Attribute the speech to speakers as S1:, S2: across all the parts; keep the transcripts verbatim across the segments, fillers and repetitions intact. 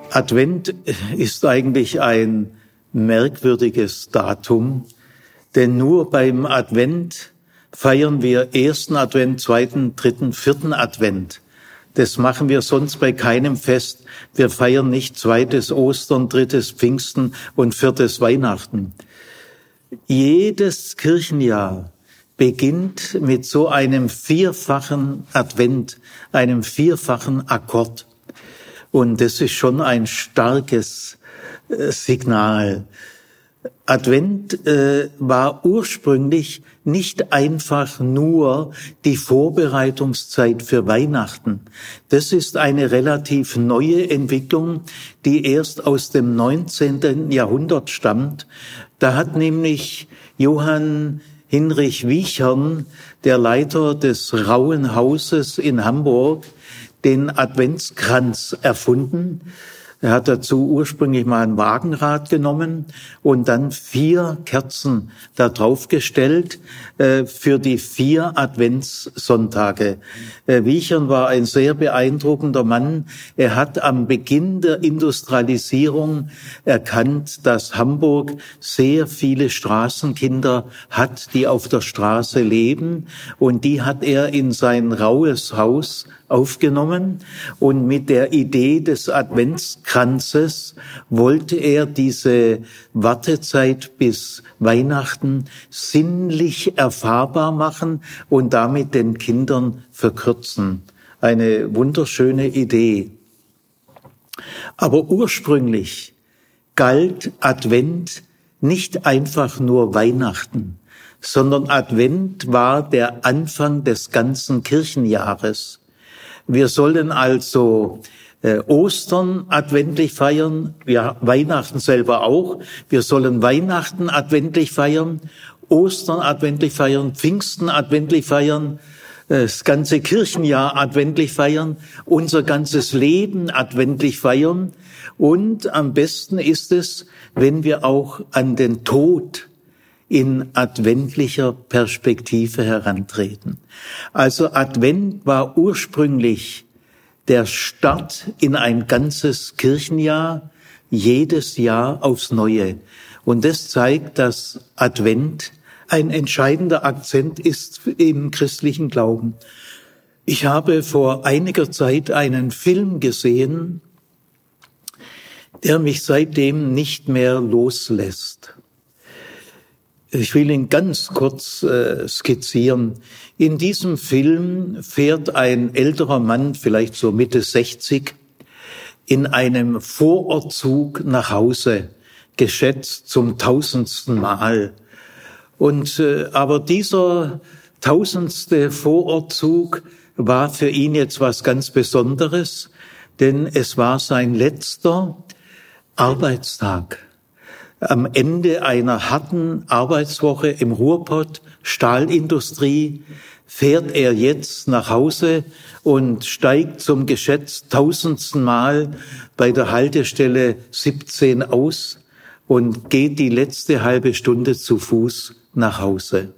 S1: Advent ist eigentlich ein merkwürdiges Datum, denn nur beim Advent feiern wir ersten Advent, zweiten, dritten, vierten Advent. Das machen wir sonst bei keinem Fest. Wir feiern nicht zweites Ostern, drittes Pfingsten und viertes Weihnachten. Jedes Kirchenjahr beginnt mit so einem vierfachen Advent, einem vierfachen Akkord. Und das ist schon ein starkes äh, Signal. Advent äh, war ursprünglich nicht einfach nur die Vorbereitungszeit für Weihnachten. Das ist eine relativ neue Entwicklung, die erst aus dem neunzehnten Jahrhundert stammt. Da hat nämlich Johann Hinrich Wiechern, der Leiter des Rauen Hauses in Hamburg, den Adventskranz erfunden. Er hat dazu ursprünglich mal ein Wagenrad genommen und dann vier Kerzen da drauf gestellt äh, für die vier Adventssonntage. Äh, Wiechern war ein sehr beeindruckender Mann. Er hat am Beginn der Industrialisierung erkannt, dass Hamburg sehr viele Straßenkinder hat, die auf der Straße leben. Und die hat er in sein raues Haus aufgenommen, und mit der Idee des Adventskranzes wollte er diese Wartezeit bis Weihnachten sinnlich erfahrbar machen und damit den Kindern verkürzen. Eine wunderschöne Idee. Aber ursprünglich galt Advent nicht einfach nur Weihnachten, sondern Advent war der Anfang des ganzen Kirchenjahres. Wir sollen also äh, Ostern adventlich feiern, ja, Weihnachten selber auch. Wir sollen Weihnachten adventlich feiern, Ostern adventlich feiern, Pfingsten adventlich feiern, äh, das ganze Kirchenjahr adventlich feiern, unser ganzes Leben adventlich feiern. Und am besten ist es, wenn wir auch an den Tod in adventlicher Perspektive herantreten. Also Advent war ursprünglich der Start in ein ganzes Kirchenjahr, jedes Jahr aufs Neue. Und das zeigt, dass Advent ein entscheidender Akzent ist im christlichen Glauben. Ich habe vor einiger Zeit einen Film gesehen, der mich seitdem nicht mehr loslässt. Ich will ihn ganz kurz äh, skizzieren. In diesem Film fährt ein älterer Mann, vielleicht so Mitte sechzig, in einem Vorortzug nach Hause, geschätzt zum tausendsten Mal. Und äh, aber dieser tausendste Vorortzug war für ihn jetzt was ganz Besonderes, denn es war sein letzter Arbeitstag. Am Ende einer harten Arbeitswoche im Ruhrpott, Stahlindustrie, fährt er jetzt nach Hause und steigt zum geschätzt tausendsten Mal bei der Haltestelle siebzehn aus und geht die letzte halbe Stunde zu Fuß nach Hause.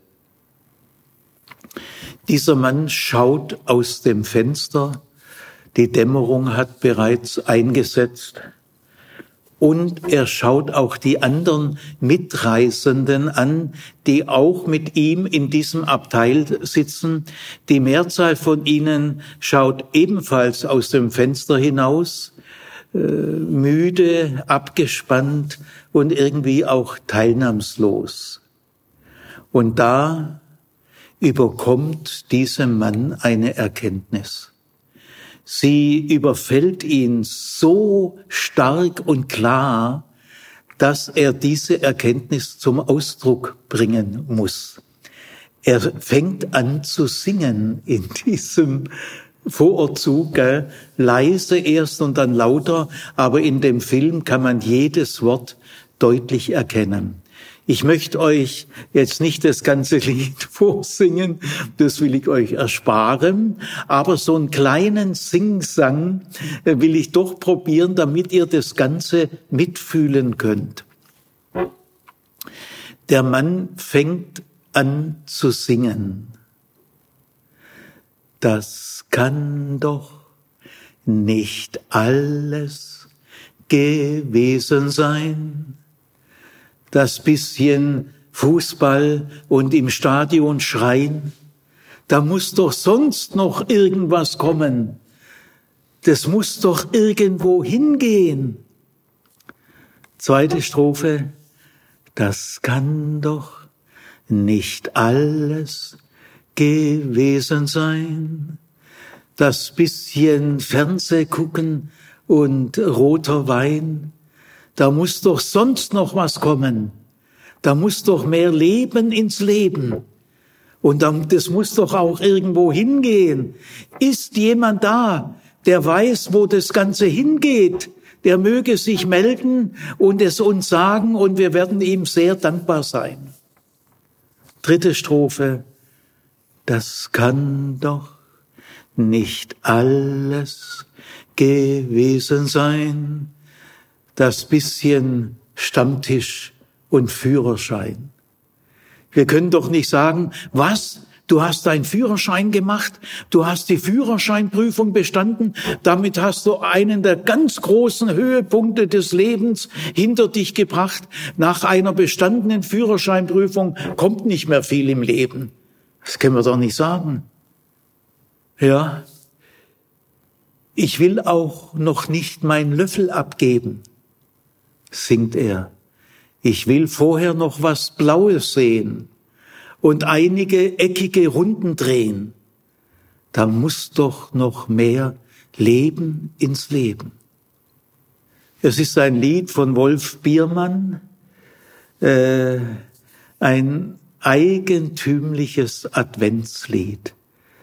S1: Dieser Mann schaut aus dem Fenster, die Dämmerung hat bereits eingesetzt. Und er schaut auch die anderen Mitreisenden an, die auch mit ihm in diesem Abteil sitzen. Die Mehrzahl von ihnen schaut ebenfalls aus dem Fenster hinaus, äh, müde, abgespannt und irgendwie auch teilnahmslos. Und da überkommt diesem Mann eine Erkenntnis. Sie überfällt ihn so stark und klar, dass er diese Erkenntnis zum Ausdruck bringen muss. Er fängt an zu singen in diesem Vorortzug, gell? Leise erst und dann lauter, aber in dem Film kann man jedes Wort deutlich erkennen. Ich möchte euch jetzt nicht das ganze Lied vorsingen, das will ich euch ersparen, aber so einen kleinen Singsang will ich doch probieren, damit ihr das Ganze mitfühlen könnt. Der Mann fängt an zu singen. Das kann doch nicht alles gewesen sein. Das bisschen Fußball und im Stadion schreien, da muss doch sonst noch irgendwas kommen. Das muss doch irgendwo hingehen. Zweite Strophe, das kann doch nicht alles gewesen sein. Das bisschen Fernseh gucken und roter Wein, da muss doch sonst noch was kommen. Da muss doch mehr Leben ins Leben. Und das muss doch auch irgendwo hingehen. Ist jemand da, der weiß, wo das Ganze hingeht? Der möge sich melden und es uns sagen, und wir werden ihm sehr dankbar sein. Dritte Strophe. Das kann doch nicht alles gewesen sein. Das bisschen Stammtisch und Führerschein. Wir können doch nicht sagen, was? Du hast deinen Führerschein gemacht, du hast die Führerscheinprüfung bestanden, damit hast du einen der ganz großen Höhepunkte des Lebens hinter dich gebracht. Nach einer bestandenen Führerscheinprüfung kommt nicht mehr viel im Leben. Das können wir doch nicht sagen. Ja, ich will auch noch nicht meinen Löffel abgeben, singt er. Ich will vorher noch was Blaues sehen und einige eckige Runden drehen. Da muss doch noch mehr Leben ins Leben. Es ist ein Lied von Wolf Biermann, äh, ein eigentümliches Adventslied.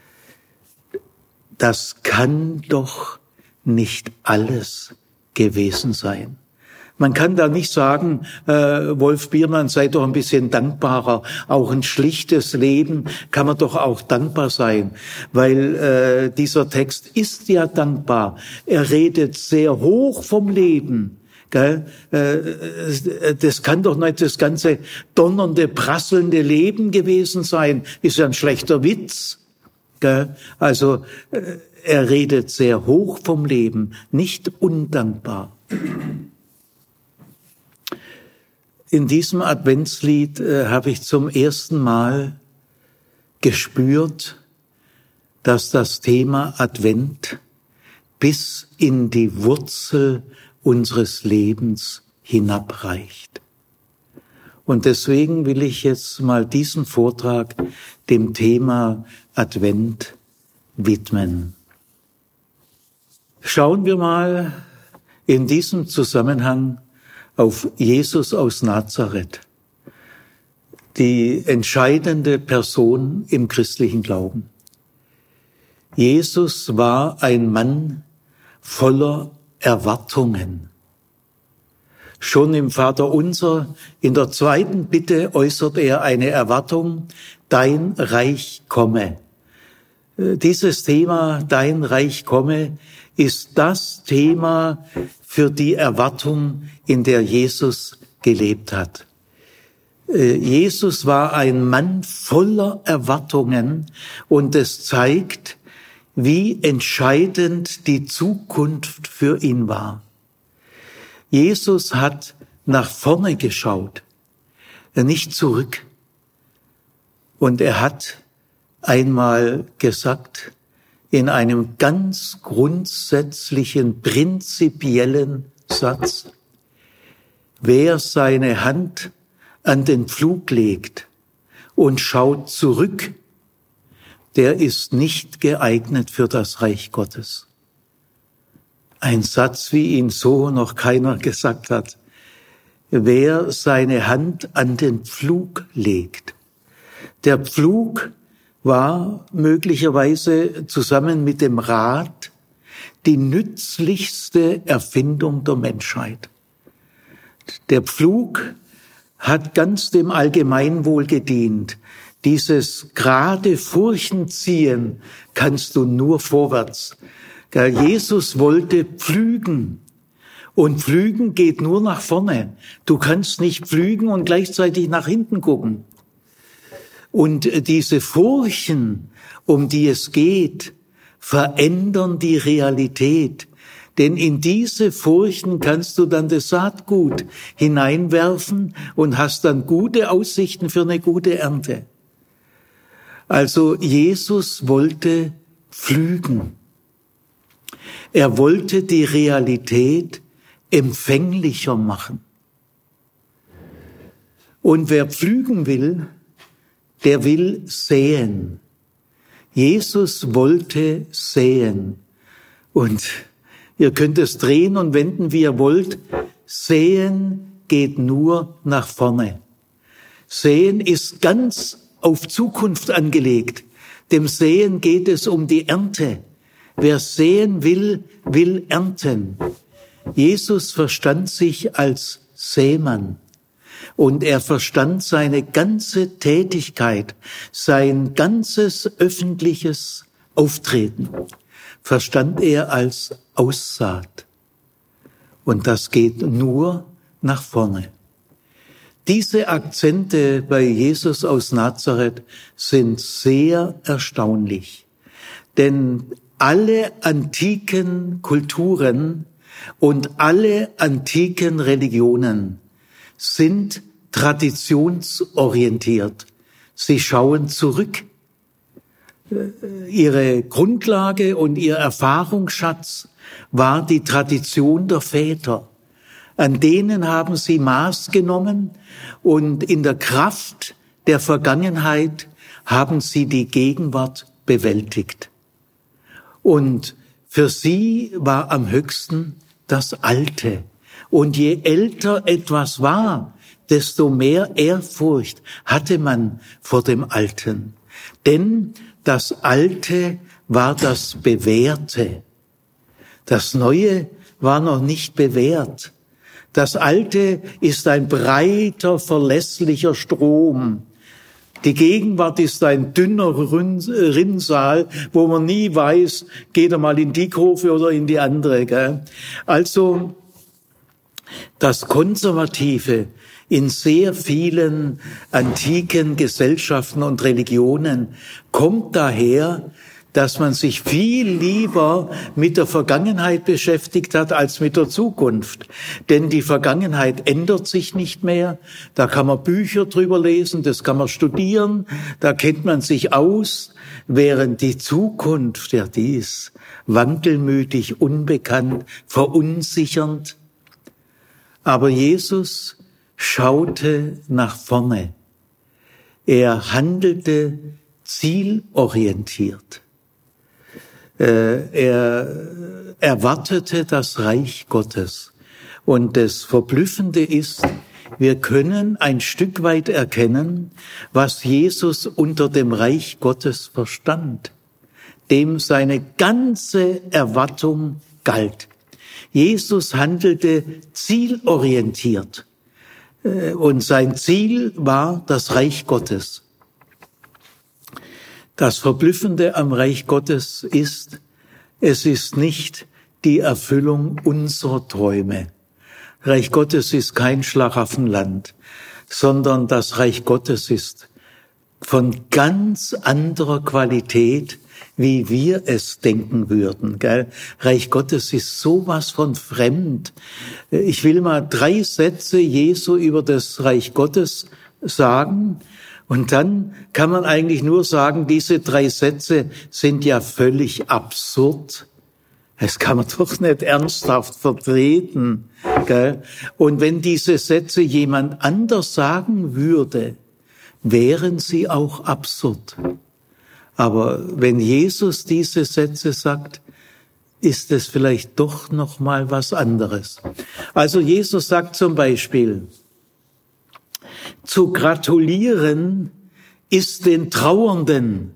S1: Das kann doch nicht alles gewesen sein. Man kann da nicht sagen, äh, Wolf Biermann, sei doch ein bisschen dankbarer. Auch ein schlichtes Leben kann man doch auch dankbar sein, weil äh, dieser Text ist ja dankbar. Er redet sehr hoch vom Leben. Gell? Äh, das kann doch nicht das ganze donnernde, prasselnde Leben gewesen sein. Ist ja ein schlechter Witz. Gell? Also äh, er redet sehr hoch vom Leben, nicht undankbar. In diesem Adventslied äh, habe ich zum ersten Mal gespürt, dass das Thema Advent bis in die Wurzel unseres Lebens hinabreicht. Und deswegen will ich jetzt mal diesen Vortrag dem Thema Advent widmen. Schauen wir mal in diesem Zusammenhang auf Jesus aus Nazareth, die entscheidende Person im christlichen Glauben. Jesus war ein Mann voller Erwartungen. Schon im Vaterunser, in der zweiten Bitte äußert er eine Erwartung, dein Reich komme. Dieses Thema, dein Reich komme, ist das Thema für die Erwartung, in der Jesus gelebt hat. Jesus war ein Mann voller Erwartungen und es zeigt, wie entscheidend die Zukunft für ihn war. Jesus hat nach vorne geschaut, nicht zurück. Und er hat einmal gesagt, in einem ganz grundsätzlichen, prinzipiellen Satz, wer seine Hand an den Pflug legt und schaut zurück, der ist nicht geeignet für das Reich Gottes. Ein Satz, wie ihn so noch keiner gesagt hat. Wer seine Hand an den Pflug legt. Der Pflug war möglicherweise zusammen mit dem Rad die nützlichste Erfindung der Menschheit. Der Pflug hat ganz dem Allgemeinwohl gedient. Dieses gerade Furchenziehen kannst du nur vorwärts. Jesus wollte pflügen. Und pflügen geht nur nach vorne. Du kannst nicht pflügen und gleichzeitig nach hinten gucken. Und diese Furchen, um die es geht, verändern die Realität. Denn in diese Furchen kannst du dann das Saatgut hineinwerfen und hast dann gute Aussichten für eine gute Ernte. Also Jesus wollte pflügen. Er wollte die Realität empfänglicher machen. Und wer pflügen will, der will säen. Jesus wollte säen. Und ihr könnt es drehen und wenden, wie ihr wollt. Säen geht nur nach vorne. Säen ist ganz auf Zukunft angelegt. Dem Säen geht es um die Ernte. Wer säen will, will ernten. Jesus verstand sich als Sämann. Und er verstand seine ganze Tätigkeit, sein ganzes öffentliches Auftreten, verstand er als Aussaat. Und das geht nur nach vorne. Diese Akzente bei Jesus aus Nazareth sind sehr erstaunlich. Denn alle antiken Kulturen und alle antiken Religionen sind traditionsorientiert. Sie schauen zurück. Ihre Grundlage und ihr Erfahrungsschatz war die Tradition der Väter. An denen haben sie Maß genommen und in der Kraft der Vergangenheit haben sie die Gegenwart bewältigt. Und für sie war am höchsten das Alte. Und je älter etwas war, desto mehr Ehrfurcht hatte man vor dem Alten. Denn das Alte war das Bewährte. Das Neue war noch nicht bewährt. Das Alte ist ein breiter, verlässlicher Strom. Die Gegenwart ist ein dünner Rinnsal, wo man nie weiß, geht er mal in die Kurve oder in die andere. Gell? Also das Konservative in sehr vielen antiken Gesellschaften und Religionen kommt daher, dass man sich viel lieber mit der Vergangenheit beschäftigt hat als mit der Zukunft. Denn die Vergangenheit ändert sich nicht mehr. Da kann man Bücher drüber lesen, das kann man studieren, da kennt man sich aus. Während die Zukunft, ja, die ist wankelmütig, unbekannt, verunsichernd. Aber Jesus schaute nach vorne. Er handelte zielorientiert. Er erwartete das Reich Gottes. Und das Verblüffende ist, wir können ein Stück weit erkennen, was Jesus unter dem Reich Gottes verstand, dem seine ganze Erwartung galt. Jesus handelte zielorientiert. Und sein Ziel war das Reich Gottes. Das Verblüffende am Reich Gottes ist, es ist nicht die Erfüllung unserer Träume. Reich Gottes ist kein Schlaraffenland, sondern das Reich Gottes ist von ganz anderer Qualität, wie wir es denken würden. Gell? Reich Gottes ist sowas von fremd. Ich will mal drei Sätze Jesu über das Reich Gottes sagen. Und dann kann man eigentlich nur sagen, diese drei Sätze sind ja völlig absurd. Das kann man doch nicht ernsthaft vertreten. Gell? Und wenn diese Sätze jemand anders sagen würde, wären sie auch absurd. Aber wenn Jesus diese Sätze sagt, ist es vielleicht doch noch mal was anderes. Also Jesus sagt zum Beispiel, zu gratulieren ist den Trauernden,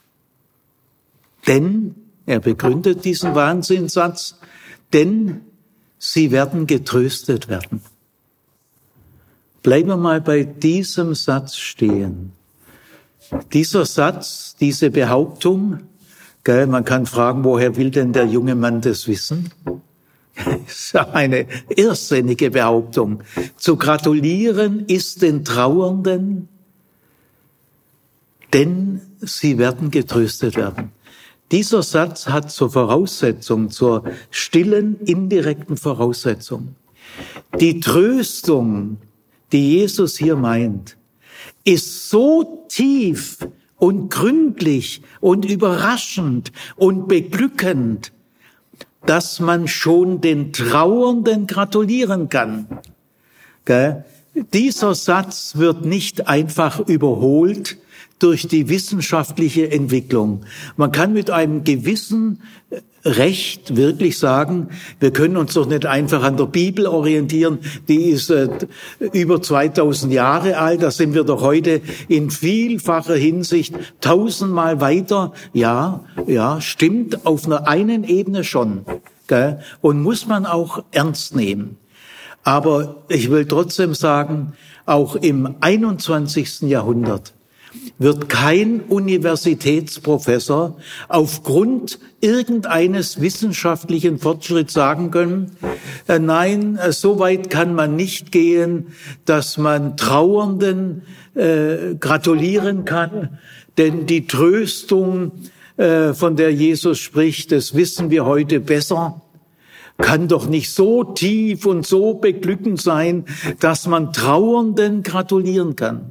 S1: denn, er begründet diesen Wahnsinnssatz, denn sie werden getröstet werden. Bleiben wir mal bei diesem Satz stehen. Dieser Satz, diese Behauptung, gell, man kann fragen, woher will denn der junge Mann das wissen? Das ist eine irrsinnige Behauptung. Zu gratulieren ist den Trauernden, denn sie werden getröstet werden. Dieser Satz hat zur Voraussetzung, zur stillen, indirekten Voraussetzung. Die Tröstung, die Jesus hier meint, ist so tief und gründlich und überraschend und beglückend, dass man schon den Trauernden gratulieren kann. Gell? Dieser Satz wird nicht einfach überholt durch die wissenschaftliche Entwicklung. Man kann mit einem gewissen Recht wirklich sagen, wir können uns doch nicht einfach an der Bibel orientieren, die ist äh, über zweitausend Jahre alt, da sind wir doch heute in vielfacher Hinsicht tausendmal weiter. Ja, ja, stimmt auf einer einen Ebene schon, gell? Und muss man auch ernst nehmen. Aber ich will trotzdem sagen, auch im einundzwanzigsten Jahrhundert wird kein Universitätsprofessor aufgrund irgendeines wissenschaftlichen Fortschritts sagen können, äh, nein, äh, so weit kann man nicht gehen, dass man Trauernden äh, gratulieren kann, denn die Tröstung, äh, von der Jesus spricht, das wissen wir heute besser, kann doch nicht so tief und so beglückend sein, dass man Trauernden gratulieren kann.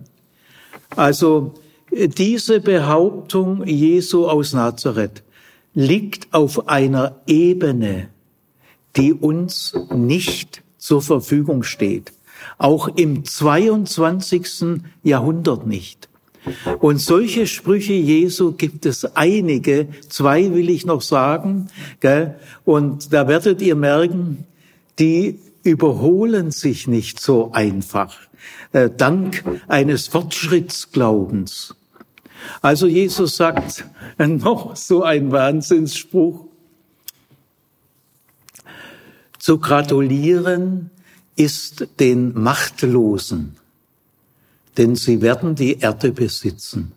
S1: Also diese Behauptung Jesu aus Nazareth liegt auf einer Ebene, die uns nicht zur Verfügung steht, auch im zweiundzwanzigsten Jahrhundert nicht. Und solche Sprüche Jesu gibt es einige, zwei will ich noch sagen, gell? Und da werdet ihr merken, die überholen sich nicht so einfach, äh, dank eines Fortschrittsglaubens. Also Jesus sagt noch so ein Wahnsinnsspruch: Zu gratulieren ist den Machtlosen, denn sie werden die Erde besitzen.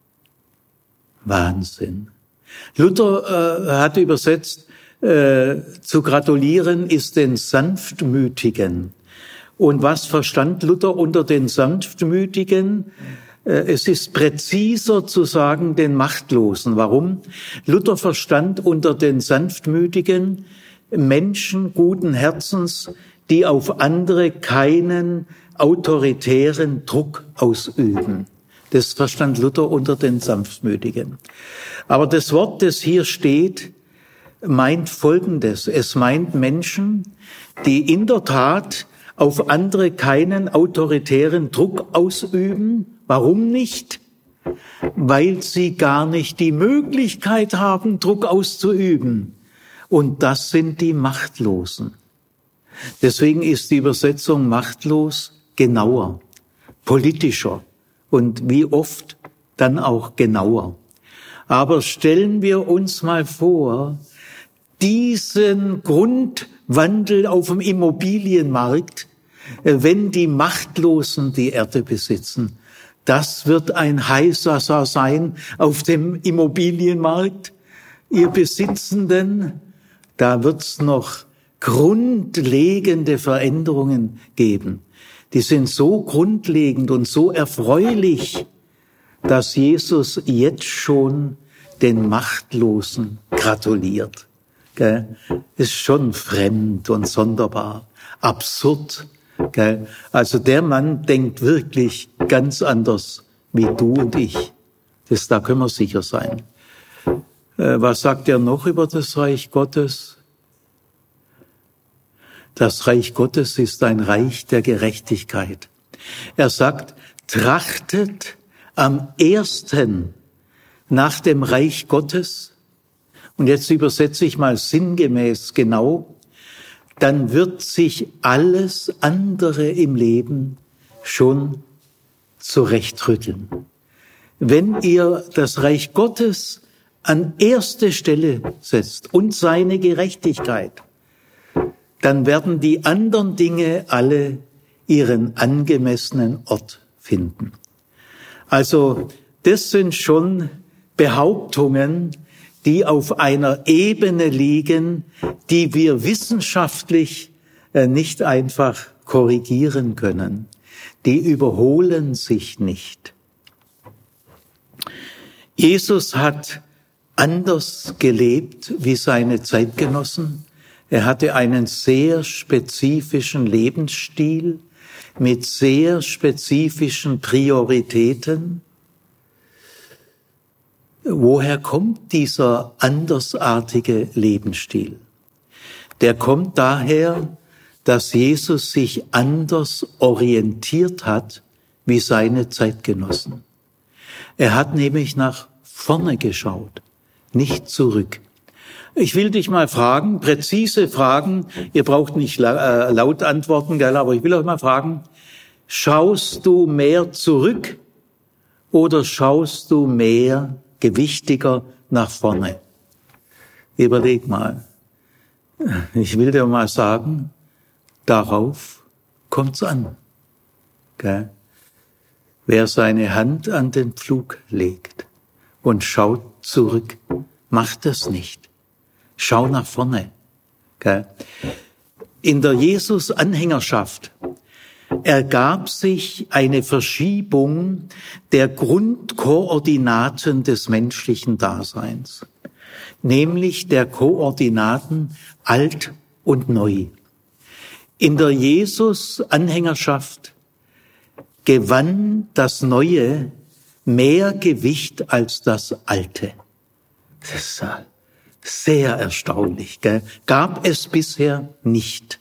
S1: Wahnsinn. Luther äh, hat übersetzt, äh, zu gratulieren ist den Sanftmütigen. Und was verstand Luther unter den Sanftmütigen? Äh, es ist präziser zu sagen den Machtlosen. Warum? Luther verstand unter den Sanftmütigen Menschen guten Herzens, die auf andere keinen autoritären Druck ausüben. Das verstand Luther unter den Sanftmütigen. Aber das Wort, das hier steht, meint Folgendes. Es meint Menschen, die in der Tat auf andere keinen autoritären Druck ausüben. Warum nicht? Weil sie gar nicht die Möglichkeit haben, Druck auszuüben. Und das sind die Machtlosen. Deswegen ist die Übersetzung machtlos genauer, politischer und wie oft dann auch genauer. Aber stellen wir uns mal vor, diesen Grundwandel auf dem Immobilienmarkt, wenn die Machtlosen die Erde besitzen, das wird ein Heißsasser sein auf dem Immobilienmarkt. Ihr Besitzenden, da wird's noch grundlegende Veränderungen geben. Die sind so grundlegend und so erfreulich, dass Jesus jetzt schon den Machtlosen gratuliert. Gell? Ist schon fremd und sonderbar, absurd. Gell? Also der Mann denkt wirklich ganz anders wie du und ich. Das, da können wir sicher sein. Äh, was sagt er noch über das Reich Gottes? Das Reich Gottes ist ein Reich der Gerechtigkeit. Er sagt, trachtet am ersten nach dem Reich Gottes, und jetzt übersetze ich mal sinngemäß genau, dann wird sich alles andere im Leben schon zurechtrütteln. Wenn ihr das Reich Gottes an erste Stelle setzt und seine Gerechtigkeit, dann werden die anderen Dinge alle ihren angemessenen Ort finden. Also das sind schon Behauptungen, die auf einer Ebene liegen, die wir wissenschaftlich nicht einfach korrigieren können. Die überholen sich nicht. Jesus hat anders gelebt wie seine Zeitgenossen. Er hatte einen sehr spezifischen Lebensstil mit sehr spezifischen Prioritäten. Woher kommt dieser andersartige Lebensstil? Der kommt daher, dass Jesus sich anders orientiert hat wie seine Zeitgenossen. Er hat nämlich nach vorne geschaut, nicht zurück. Ich will dich mal fragen, präzise Fragen, ihr braucht nicht laut antworten, gell, aber ich will euch mal fragen, schaust du mehr zurück oder schaust du mehr gewichtiger nach vorne? Überleg mal. Ich will dir mal sagen, darauf kommt's an. Gell? Wer seine Hand an den Pflug legt und schaut zurück, macht es nicht. Schau nach vorne. Gell? In der Jesus-Anhängerschaft ergab sich eine Verschiebung der Grundkoordinaten des menschlichen Daseins, nämlich der Koordinaten alt und neu. In der Jesus-Anhängerschaft gewann das Neue mehr Gewicht als das Alte. Das ist sehr erstaunlich, gell? Gab es bisher nicht.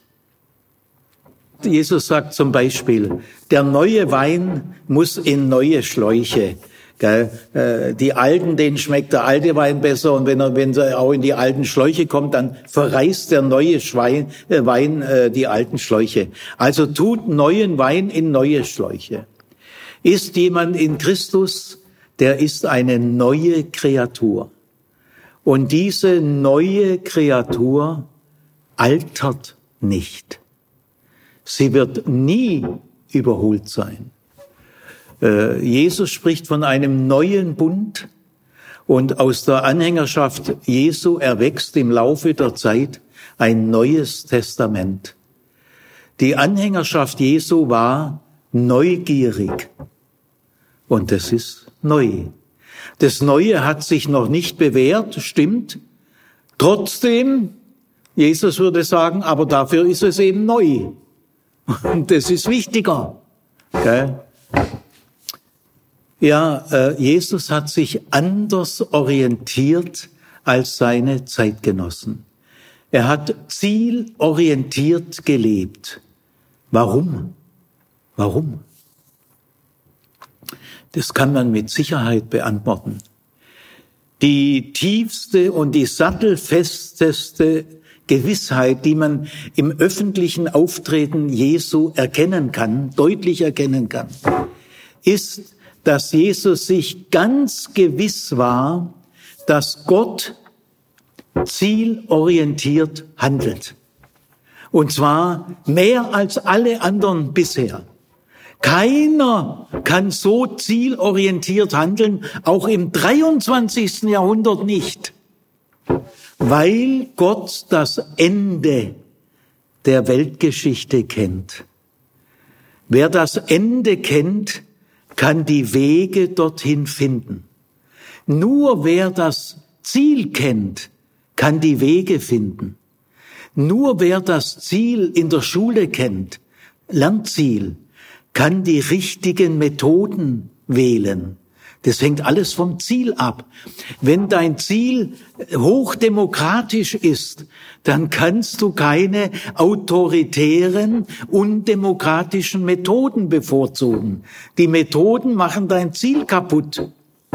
S1: Jesus sagt zum Beispiel, der neue Wein muss in neue Schläuche. Gell? Die alten, denen schmeckt der alte Wein besser, und wenn er, wenn er auch in die alten Schläuche kommt, dann verreißt der neue Schwein, äh, Wein äh, die alten Schläuche. Also tut neuen Wein in neue Schläuche. Ist jemand in Christus, der ist eine neue Kreatur. Und diese neue Kreatur altert nicht. Sie wird nie überholt sein. Jesus spricht von einem neuen Bund, und aus der Anhängerschaft Jesu erwächst im Laufe der Zeit ein neues Testament. Die Anhängerschaft Jesu war neugierig, und es ist neu. Das Neue hat sich noch nicht bewährt, stimmt. Trotzdem, Jesus würde sagen, aber dafür ist es eben neu. Und das ist wichtiger. Okay? Ja, äh, Jesus hat sich anders orientiert als seine Zeitgenossen. Er hat zielorientiert gelebt. Warum? Warum? Das kann man mit Sicherheit beantworten. Die tiefste und die sattelfesteste Gewissheit, die man im öffentlichen Auftreten Jesu erkennen kann, deutlich erkennen kann, ist, dass Jesus sich ganz gewiss war, dass Gott zielorientiert handelt. Und zwar mehr als alle anderen bisher. Keiner kann so zielorientiert handeln, auch im dreiundzwanzigsten Jahrhundert nicht, weil Gott das Ende der Weltgeschichte kennt. Wer das Ende kennt, kann die Wege dorthin finden. Nur wer das Ziel kennt, kann die Wege finden. Nur wer das Ziel in der Schule kennt, Lernziel, kann die richtigen Methoden wählen. Das hängt alles vom Ziel ab. Wenn dein Ziel hochdemokratisch ist, dann kannst du keine autoritären, undemokratischen Methoden bevorzugen. Die Methoden machen dein Ziel kaputt.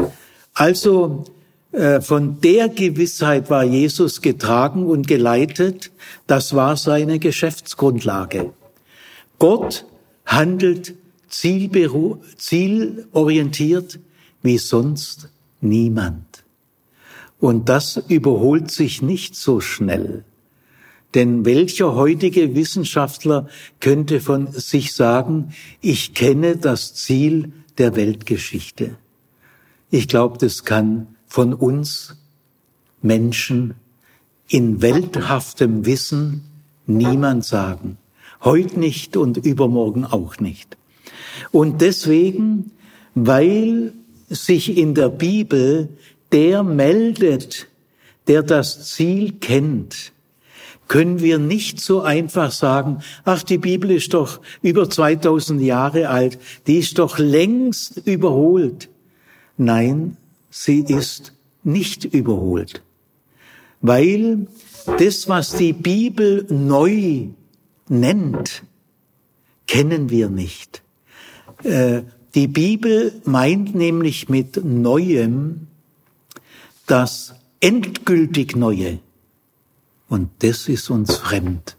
S1: Also äh, von der Gewissheit war Jesus getragen und geleitet. Das war seine Geschäftsgrundlage. Gott handelt zielberu- zielorientiert wie sonst niemand. Und das überholt sich nicht so schnell. Denn welcher heutige Wissenschaftler könnte von sich sagen, ich kenne das Ziel der Weltgeschichte? Ich glaube, das kann von uns Menschen in welthaftem Wissen niemand sagen. Heute nicht und übermorgen auch nicht. Und deswegen, weil sich in der Bibel der meldet, der das Ziel kennt, können wir nicht so einfach sagen, ach, die Bibel ist doch über zweitausend Jahre alt, die ist doch längst überholt. Nein, sie ist nicht überholt, weil das, was die Bibel neu nennt, kennen wir nicht. Äh, die Bibel meint nämlich mit Neuem das endgültig Neue. Und das ist uns fremd.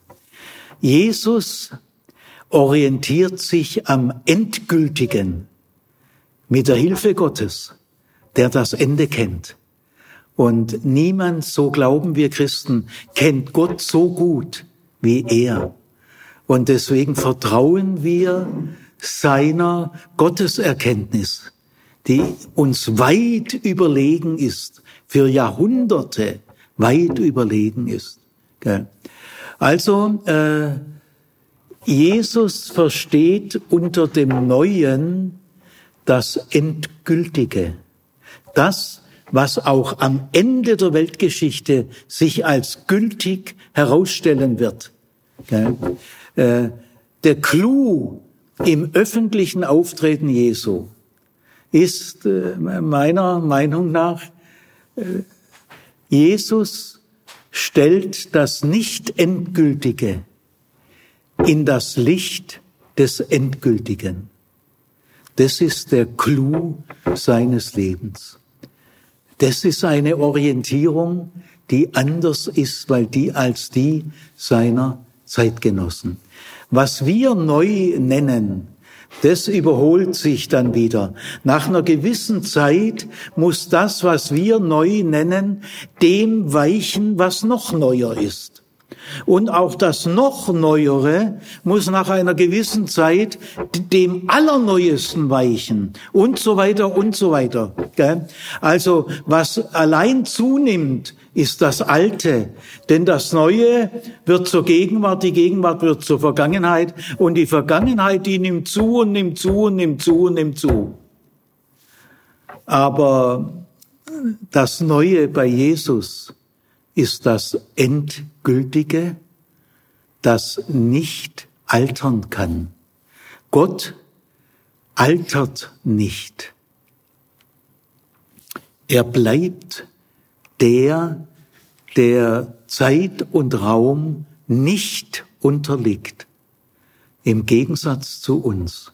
S1: Jesus orientiert sich am Endgültigen mit der Hilfe Gottes, der das Ende kennt. Und niemand, so glauben wir Christen, kennt Gott so gut wie er. Und deswegen vertrauen wir seiner Gotteserkenntnis, die uns weit überlegen ist, für Jahrhunderte weit überlegen ist. Also, äh, Jesus versteht unter dem Neuen das Endgültige. Das, was auch am Ende der Weltgeschichte sich als gültig herausstellen wird. Äh, der Clou im öffentlichen Auftreten Jesu ist äh, meiner Meinung nach, äh, Jesus stellt das Nicht-Endgültige in das Licht des Endgültigen. Das ist der Clou seines Lebens. Das ist eine Orientierung, die anders ist, weil die als die seiner Zeitgenossen. Was wir neu nennen, das überholt sich dann wieder. Nach einer gewissen Zeit muss das, was wir neu nennen, dem weichen, was noch neuer ist. Und auch das noch Neuere muss nach einer gewissen Zeit dem Allerneuesten weichen und so weiter und so weiter. Also was allein zunimmt, ist das Alte. Denn das Neue wird zur Gegenwart, die Gegenwart wird zur Vergangenheit und die Vergangenheit, die nimmt zu und nimmt zu und nimmt zu und nimmt zu. Aber das Neue bei Jesus ist das Endgültige, das nicht altern kann. Gott altert nicht. Er bleibt der, der Zeit und Raum nicht unterliegt, im Gegensatz zu uns.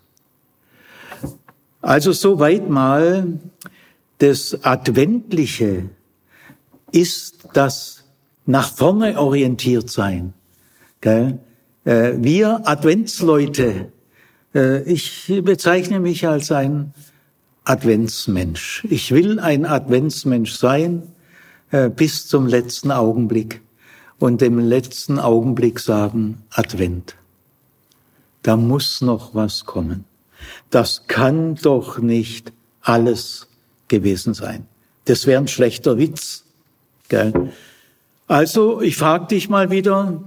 S1: Also soweit mal das Adventliche ist das nach vorne orientiert sein. Wir Adventsleute, ich bezeichne mich als ein Adventsmensch. Ich will ein Adventsmensch sein bis zum letzten Augenblick und im letzten Augenblick sagen, Advent. Da muss noch was kommen. Das kann doch nicht alles gewesen sein. Das wäre ein schlechter Witz. Gell? Also, ich frage dich mal wieder,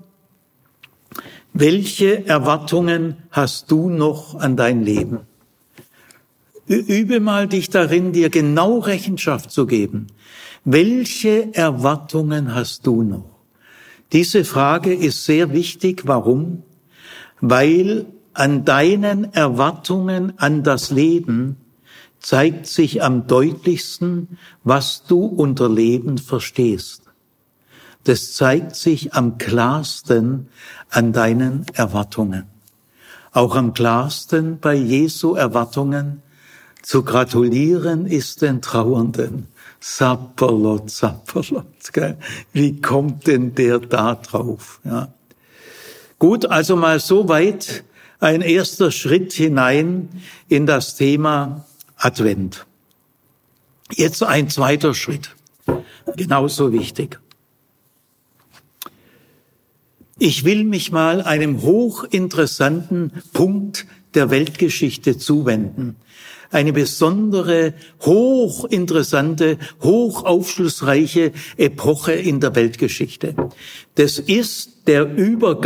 S1: welche Erwartungen hast du noch an dein Leben? Übe mal dich darin, dir genau Rechenschaft zu geben. Welche Erwartungen hast du noch? Diese Frage ist sehr wichtig. Warum? Weil an deinen Erwartungen an das Leben zeigt sich am deutlichsten, was du unter Leben verstehst. Das zeigt sich am klarsten an deinen Erwartungen. Auch am klarsten bei Jesu Erwartungen. Zu gratulieren ist den Trauernden. Sapperlot, Sapperlot, gell? Wie kommt denn der da drauf? Ja. Gut, also mal so weit ein erster Schritt hinein in das Thema Advent. Jetzt ein zweiter Schritt, genauso wichtig. Ich will mich mal einem hochinteressanten Punkt der Weltgeschichte zuwenden. Eine besondere, hochinteressante, hochaufschlussreiche Epoche in der Weltgeschichte. Das ist der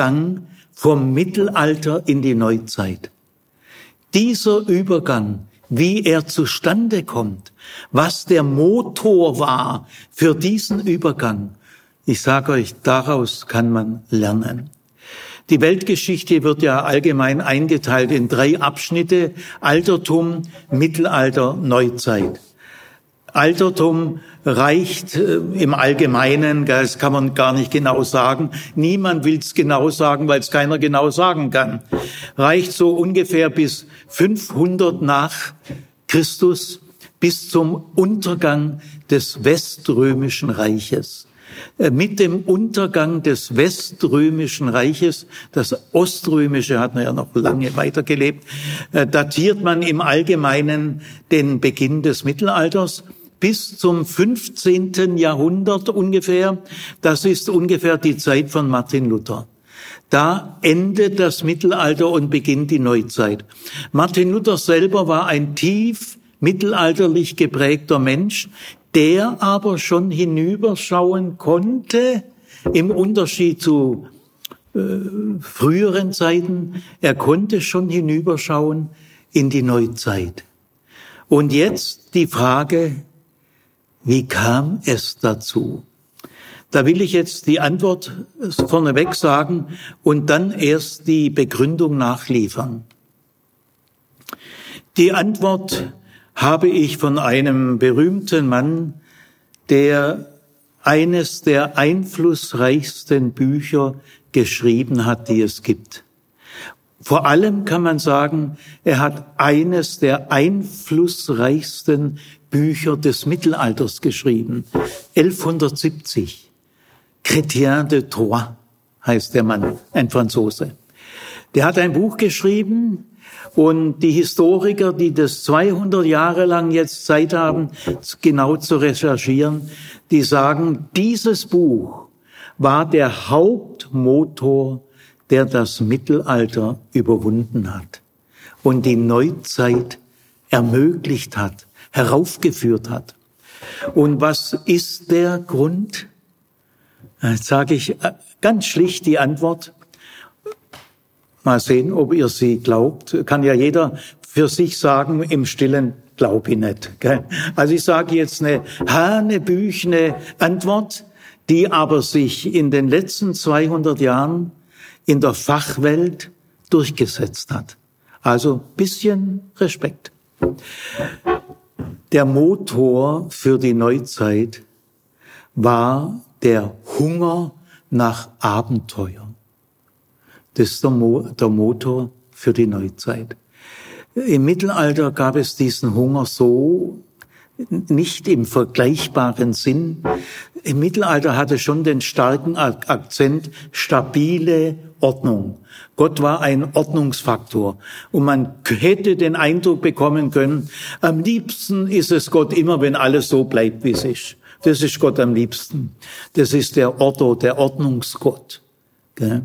S1: Übergang vom Mittelalter in die Neuzeit. Dieser Übergang wie er zustande kommt, was der Motor war für diesen Übergang. Ich sage euch, daraus kann man lernen. Die Weltgeschichte wird ja allgemein eingeteilt in drei Abschnitte: Altertum, Mittelalter, Neuzeit. Altertum reicht äh, im Allgemeinen, das kann man gar nicht genau sagen. Niemand will es genau sagen, weil es keiner genau sagen kann. Reicht so ungefähr bis fünfhundert nach Christus, bis zum Untergang des Weströmischen Reiches. Äh, mit dem Untergang des Weströmischen Reiches, das Oströmische hat ja noch lange weitergelebt, äh, datiert man im Allgemeinen den Beginn des Mittelalters bis zum fünfzehnten Jahrhundert ungefähr. Das ist ungefähr die Zeit von Martin Luther. Da endet das Mittelalter und beginnt die Neuzeit. Martin Luther selber war ein tief mittelalterlich geprägter Mensch, der aber schon hinüberschauen konnte, im Unterschied zu äh, früheren Zeiten. Er konnte schon hinüberschauen in die Neuzeit. Und jetzt die Frage: Wie kam es dazu? Da will ich jetzt die Antwort vorneweg sagen und dann erst die Begründung nachliefern. Die Antwort habe ich von einem berühmten Mann, der eines der einflussreichsten Bücher geschrieben hat, die es gibt. Vor allem kann man sagen, er hat eines der einflussreichsten Bücher des Mittelalters geschrieben. elfhundertsiebzig. Chrétien de Troyes heißt der Mann, ein Franzose. Der hat ein Buch geschrieben und die Historiker, die das zweihundert Jahre lang jetzt Zeit haben, genau zu recherchieren, die sagen, dieses Buch war der Hauptmotor, der das Mittelalter überwunden hat und die Neuzeit ermöglicht hat, heraufgeführt hat. Und was ist der Grund? Jetzt sage ich ganz schlicht die Antwort. Mal sehen, ob ihr sie glaubt. Kann ja jeder für sich sagen, im Stillen glaub ich nicht. Also ich sage jetzt eine hanebüchene Antwort, die aber sich in den letzten zweihundert Jahren in der Fachwelt durchgesetzt hat. Also bisschen Respekt. Der Motor für die Neuzeit war der Hunger nach Abenteuer. Das ist der, Mo- der Motor für die Neuzeit. Im Mittelalter gab es diesen Hunger so nicht im vergleichbaren Sinn. Im Mittelalter hatte schon den starken Akzent stabile Ordnung. Gott war ein Ordnungsfaktor. Und man hätte den Eindruck bekommen können, am liebsten ist es Gott immer, wenn alles so bleibt, wie es ist. Das ist Gott am liebsten. Das ist der Ordo, der Ordnungsgott. Okay?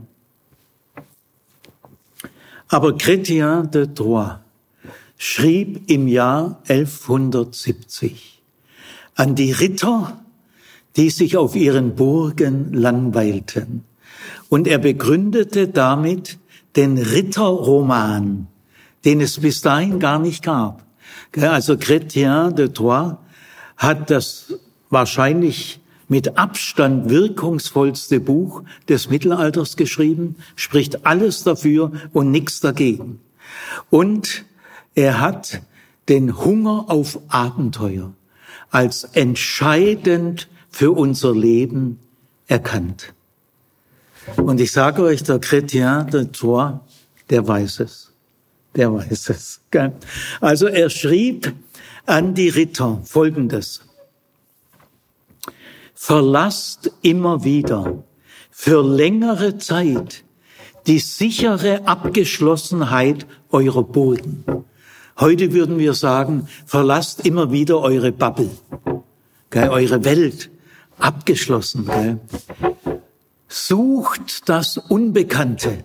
S1: Aber Chrétien de Troyes schrieb im Jahr elfhundertsiebzig an die Ritter, die sich auf ihren Burgen langweilten. Und er begründete damit den Ritterroman, den es bis dahin gar nicht gab. Also Chrétien de Troyes hat das wahrscheinlich mit Abstand wirkungsvollste Buch des Mittelalters geschrieben, spricht alles dafür und nichts dagegen. Und er hat den Hunger auf Abenteuer als entscheidend für unser Leben erkannt. Und ich sage euch, der Chrétien de Troyes, der weiß es. Der weiß es. Also er schrieb an die Ritter Folgendes: Verlasst immer wieder für längere Zeit die sichere Abgeschlossenheit eurer Burgen. Heute würden wir sagen, verlasst immer wieder eure Bubble, gell, eure Welt, abgeschlossen. Gell. Sucht das Unbekannte,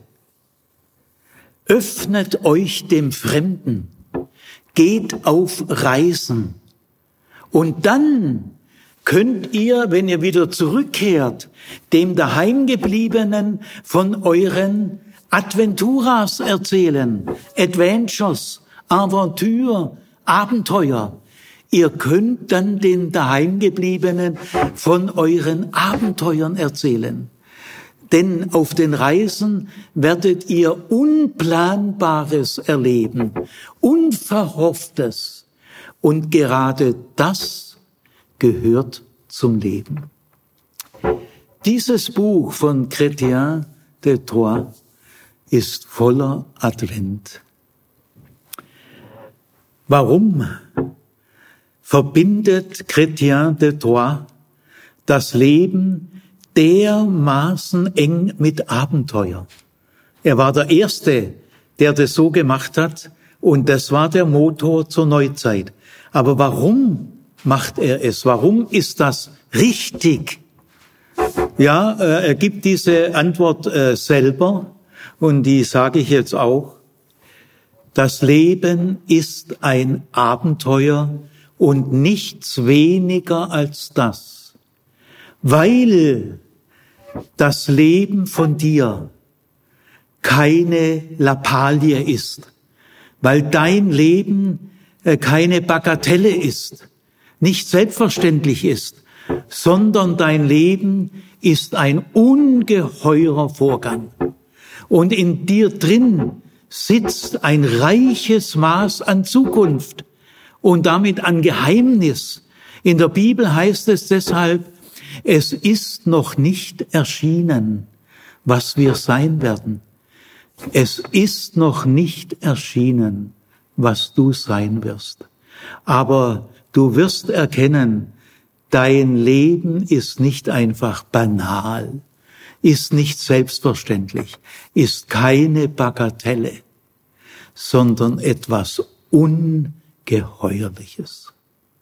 S1: öffnet euch dem Fremden, geht auf Reisen und dann könnt ihr, wenn ihr wieder zurückkehrt, dem Daheimgebliebenen von euren Adventuras erzählen, Adventures, Aventur, Abenteuer. Ihr könnt dann den Daheimgebliebenen von euren Abenteuern erzählen. Denn auf den Reisen werdet ihr Unplanbares erleben, Unverhofftes. Und gerade das gehört zum Leben. Dieses Buch von Chrétien de Troyes ist voller Advent. Warum verbindet Chrétien de Troyes das Leben dermaßen eng mit Abenteuer? Er war der Erste, der das so gemacht hat, und das war der Motor zur Neuzeit. Aber warum macht er es? Warum ist das richtig? Ja, er gibt diese Antwort äh, selber, und die sage ich jetzt auch. Das Leben ist ein Abenteuer und nichts weniger als das. Weil das Leben von dir keine Lappalie ist, weil dein Leben keine Bagatelle ist, nicht selbstverständlich ist, sondern dein Leben ist ein ungeheurer Vorgang. Und in dir drin sitzt ein reiches Maß an Zukunft und damit an Geheimnis. In der Bibel heißt es deshalb, es ist noch nicht erschienen, was wir sein werden. Es ist noch nicht erschienen, was du sein wirst. Aber du wirst erkennen, dein Leben ist nicht einfach banal, ist nicht selbstverständlich, ist keine Bagatelle, sondern etwas Ungeheuerliches.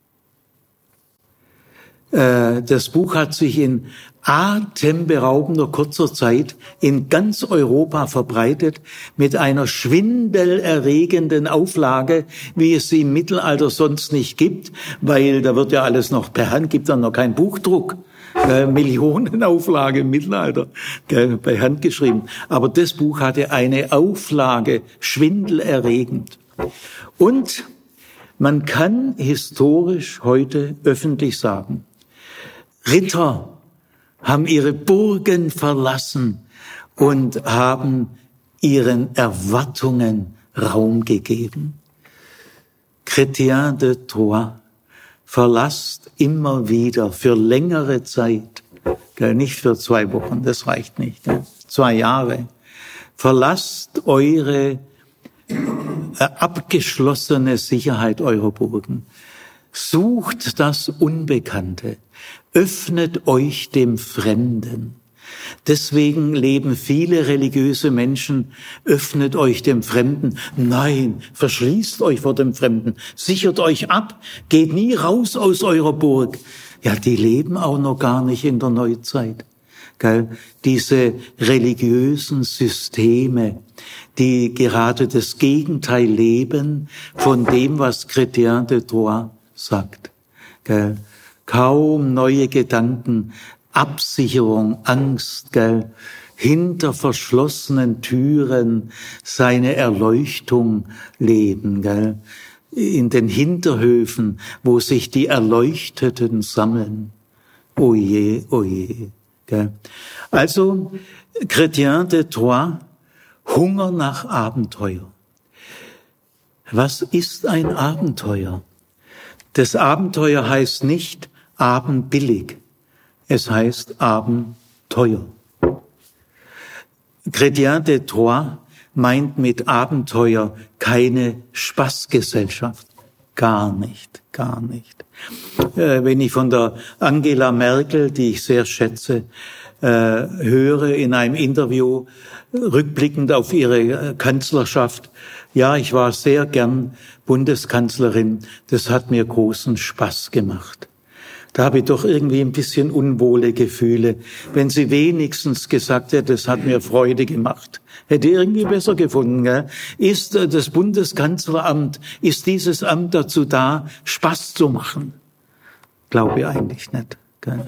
S1: Das Buch hat sich in atemberaubender kurzer Zeit in ganz Europa verbreitet, mit einer schwindelerregenden Auflage, wie es sie im Mittelalter sonst nicht gibt, weil da wird ja alles noch per Hand, gibt dann noch keinen Buchdruck. Äh, Millionenauflage im Mittelalter, äh, bei Hand geschrieben. Aber das Buch hatte eine Auflage, schwindelerregend. Und man kann historisch heute öffentlich sagen, Ritter haben ihre Burgen verlassen und haben ihren Erwartungen Raum gegeben. Chrétien de Troyes verlasst immer wieder für längere Zeit, nicht für zwei Wochen, das reicht nicht, zwei Jahre, verlasst eure abgeschlossene Sicherheit eurer Burgen. Sucht das Unbekannte. Öffnet euch dem Fremden. Deswegen leben viele religiöse Menschen, öffnet euch dem Fremden. Nein, verschließt euch vor dem Fremden. Sichert euch ab. Geht nie raus aus eurer Burg. Ja, die leben auch noch gar nicht in der Neuzeit. Gell? Diese religiösen Systeme, die gerade das Gegenteil leben von dem, was Chrétien de Troyes sagt. Gell? Kaum neue Gedanken, Absicherung, Angst, gell? Hinter verschlossenen Türen seine Erleuchtung leben, gell? In den Hinterhöfen, wo sich die Erleuchteten sammeln. Oje, oje, gell? Also, Chrétien de Troyes, Hunger nach Abenteuer. Was ist ein Abenteuer? Das Abenteuer heißt nicht abendbillig. Es heißt Abenteuer. Chrétien de Troyes meint mit Abenteuer keine Spaßgesellschaft. Gar nicht, gar nicht. Äh, wenn ich von der Angela Merkel, die ich sehr schätze, äh, höre in einem Interview, rückblickend auf ihre Kanzlerschaft, ja, ich war sehr gern Bundeskanzlerin, das hat mir großen Spaß gemacht. Da habe ich doch irgendwie ein bisschen unwohle Gefühle. Wenn sie wenigstens gesagt hätte, das hat mir Freude gemacht, hätte ich irgendwie besser gefunden. Gell? Ist das Bundeskanzleramt, ist dieses Amt dazu da, Spaß zu machen? Glaube ich eigentlich nicht. Gell?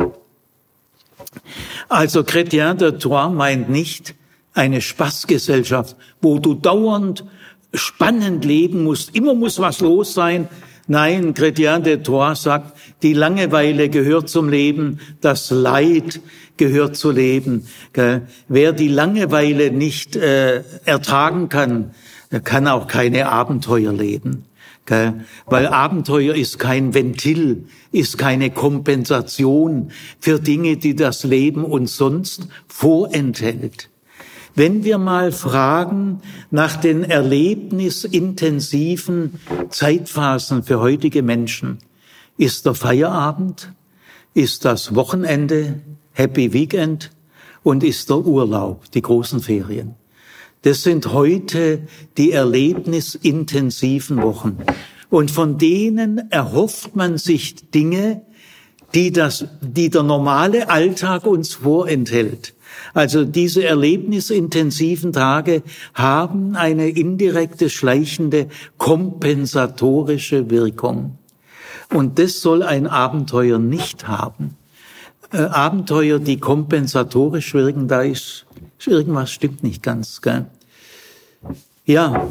S1: Also Chrétien de Troyes meint nicht eine Spaßgesellschaft, wo du dauernd spannend leben musst, immer muss was los sein. Nein, Chrétien de Troyes sagt, die Langeweile gehört zum Leben, das Leid gehört zu Leben. Wer die Langeweile nicht äh, ertragen kann, kann auch keine Abenteuer leben. Weil Abenteuer ist kein Ventil, ist keine Kompensation für Dinge, die das Leben uns sonst vorenthält. Wenn wir mal fragen nach den erlebnisintensiven Zeitphasen für heutige Menschen, ist der Feierabend, ist das Wochenende, Happy Weekend und ist der Urlaub, die großen Ferien. Das sind heute die erlebnisintensiven Wochen. Und von denen erhofft man sich Dinge, die das, die der normale Alltag uns vorenthält. Also diese erlebnisintensiven Tage haben eine indirekte, schleichende, kompensatorische Wirkung. Und das soll ein Abenteuer nicht haben. Äh, Abenteuer, die kompensatorisch wirken, da ist, ist irgendwas stimmt nicht ganz, gell? Ja,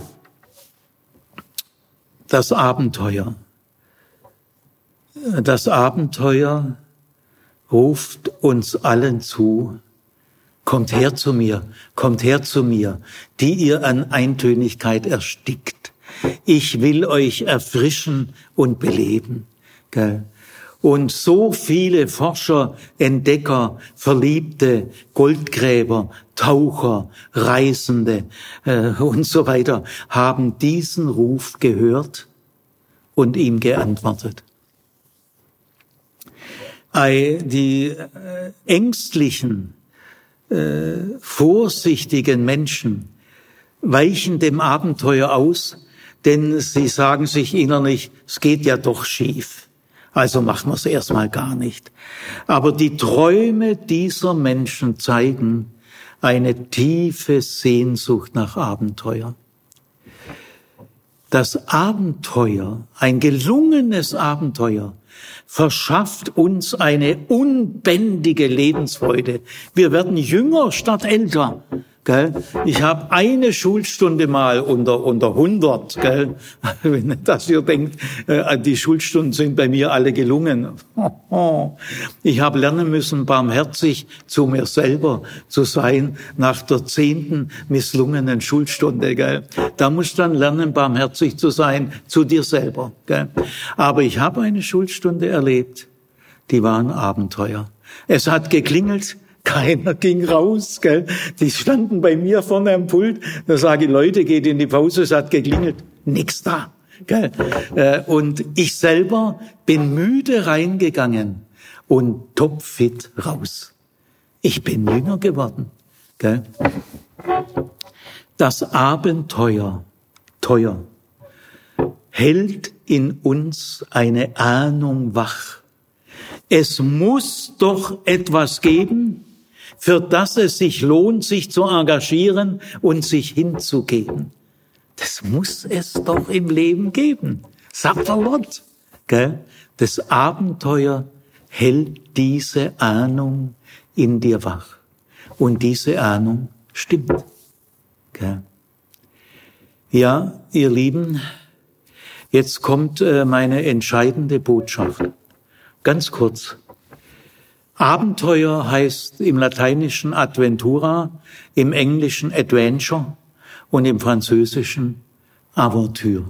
S1: das Abenteuer. Das Abenteuer ruft uns allen zu, kommt her zu mir, kommt her zu mir, die ihr an Eintönigkeit erstickt. Ich will euch erfrischen und beleben. Gell? Und so viele Forscher, Entdecker, Verliebte, Goldgräber, Taucher, Reisende äh, und so weiter haben diesen Ruf gehört und ihm geantwortet. Die äh, ängstlichen, äh, vorsichtigen Menschen weichen dem Abenteuer aus, denn sie sagen sich innerlich, es geht ja doch schief. Also machen wir es erstmal gar nicht. Aber die Träume dieser Menschen zeigen eine tiefe Sehnsucht nach Abenteuer. Das Abenteuer, ein gelungenes Abenteuer, verschafft uns eine unbändige Lebensfreude. Wir werden jünger statt älter. Gell? Ich habe eine Schulstunde mal unter unter hundert, gell? Wenn das ihr denkt, äh, die Schulstunden sind bei mir alle gelungen. Ich habe lernen müssen, barmherzig zu mir selber zu sein nach der zehnten misslungenen Schulstunde. Gell? Da musst du dann lernen, barmherzig zu sein zu dir selber. Gell? Aber ich habe eine Schulstunde erlebt, die war ein Abenteuer. Es hat geklingelt. Keiner ging raus, gell? Die standen bei mir vorne am Pult. Da sage ich, Leute, geht in die Pause, es hat geklingelt. Nix da, gell? Und ich selber bin müde reingegangen und topfit raus. Ich bin jünger geworden, gell? Das Abenteuer, teuer, hält in uns eine Ahnung wach. Es muss doch etwas geben, für das es sich lohnt, sich zu engagieren und sich hinzugeben. Das muss es doch im Leben geben. Sagt der Lott. Gell? Das Abenteuer hält diese Ahnung in dir wach. Und diese Ahnung stimmt. Gell? Ja, ihr Lieben, jetzt kommt meine entscheidende Botschaft. Ganz kurz. Abenteuer heißt im Lateinischen Adventura, im Englischen Adventure und im Französischen Aventure.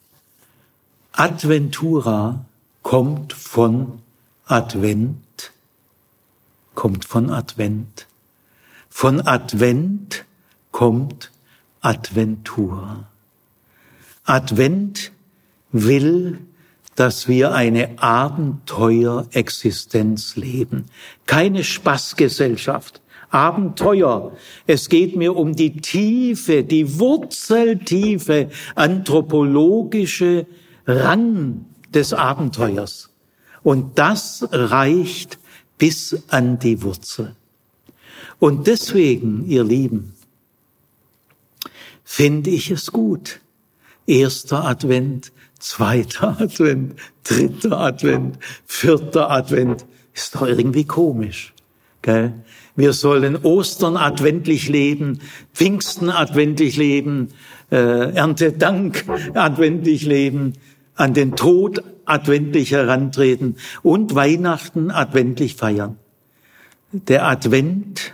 S1: Adventura kommt von Advent, kommt von Advent. Von Advent kommt Adventura. Advent will, dass wir eine Abenteuerexistenz leben. Keine Spaßgesellschaft. Abenteuer. Es geht mir um die tiefe, die wurzeltiefe anthropologische Rang des Abenteuers. Und das reicht bis an die Wurzel. Und deswegen, ihr Lieben, finde ich es gut. Erster Advent, zweiter Advent, dritter Advent, vierter Advent. Ist doch irgendwie komisch, gell? Wir sollen Ostern adventlich leben, Pfingsten adventlich leben, äh, Erntedank adventlich leben, an den Tod adventlich herantreten und Weihnachten adventlich feiern. Der Advent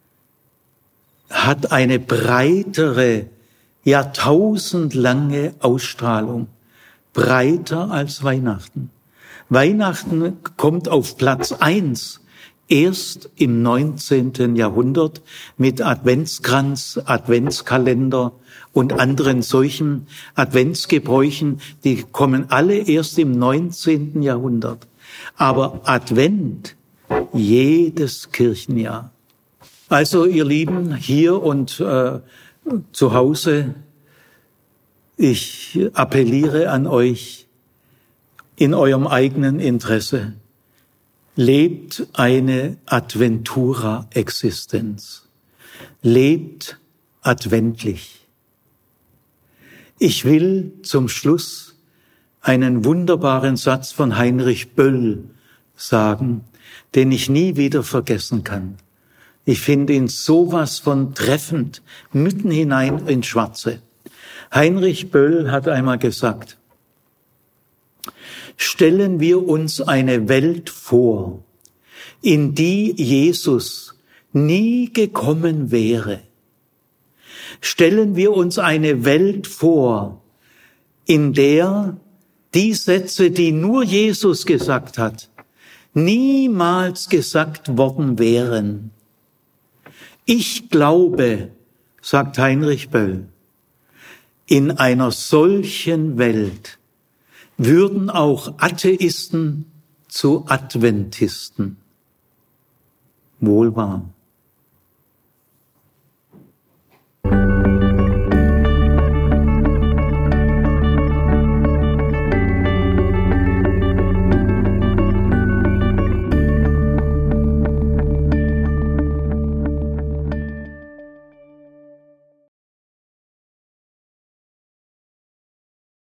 S1: hat eine breitere, jahrtausendlange Ausstrahlung, breiter als Weihnachten. Weihnachten kommt auf Platz eins erst im neunzehnten Jahrhundert mit Adventskranz, Adventskalender und anderen solchen Adventsgebräuchen, die kommen alle erst im neunzehnten Jahrhundert. Aber Advent jedes Kirchenjahr. Also ihr Lieben, hier und äh, zu Hause, ich appelliere an euch in eurem eigenen Interesse. Lebt eine Adventura-Existenz. Lebt adventlich. Ich will zum Schluss einen wunderbaren Satz von Heinrich Böll sagen, den ich nie wieder vergessen kann. Ich finde ihn sowas von treffend, mitten hinein ins Schwarze. Heinrich Böll hat einmal gesagt, stellen wir uns eine Welt vor, in die Jesus nie gekommen wäre. Stellen wir uns eine Welt vor, in der die Sätze, die nur Jesus gesagt hat, niemals gesagt worden wären. Ich glaube, sagt Heinrich Böll, in einer solchen Welt würden auch Atheisten zu Adventisten. Wohl wahr.